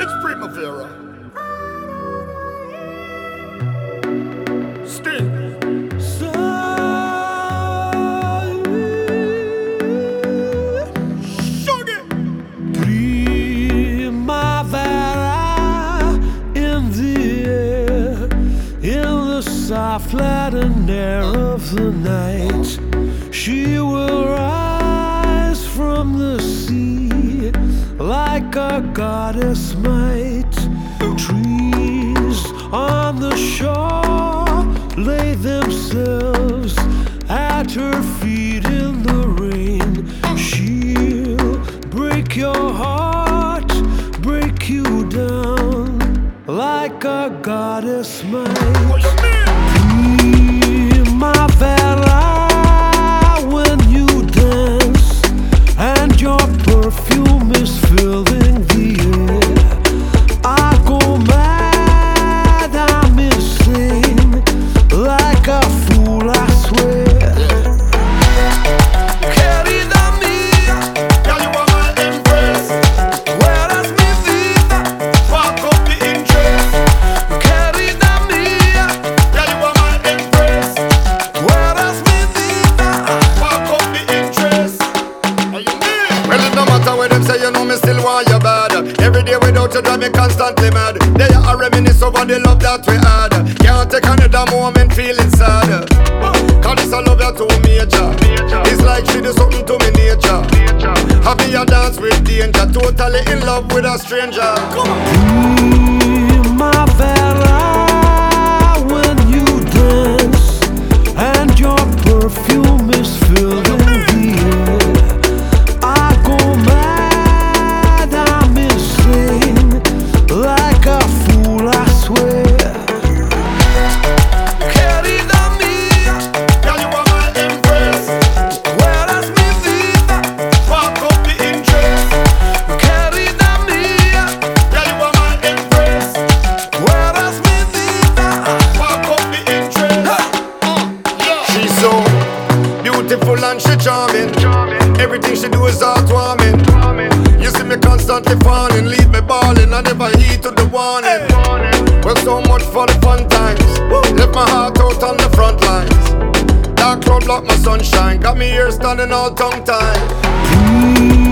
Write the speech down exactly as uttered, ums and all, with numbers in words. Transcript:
It's Primavera. Sting. So Sugar. Primavera in the air, in the soft light and air of the night. She will rise from the sea like a goddess might. Trees on the shore lay themselves at her feet in the rain. She'll break your heart, break you down like a goddess might. What you mean? Primavera, when you dance and your perfume is filling the air, I go mad, I'm insane, like a fool, I swear. Querida mía, Girl, you are my empress. tú eres mi vida. Spark up the interest. Querida mía, Girl, you are my empress. tú eres mi vida. Spark up the interest. What you mean? Well, it no matter what them say, you know me still want you bad. Every day without you drive me constantly mad. They are reminisce over the love that we had. Can't take another moment feeling sad. Cause this I love you too major. It's like she do something to me nature. Happy you dance with danger. Totally in love with a stranger. Come on. Primavera, when you dance and your perfume is filling the air, I go mad, I'm insane, like a fool, I swear. Querida mía, Girl, you are my empress. tú eres mi vida. Spark up the interest. Querida mía, Girl, you are my empress. tú eres mi vida. Spark up the interest. She's so beautiful and she charming. Everything she do is heartwarming. You see me constantly falling, leave me balling. I never heed to the warning. Well, so much for the fun times. Left my heart out on the front lines. Dark cloud block my sunshine. Got me here standing all tongue tied.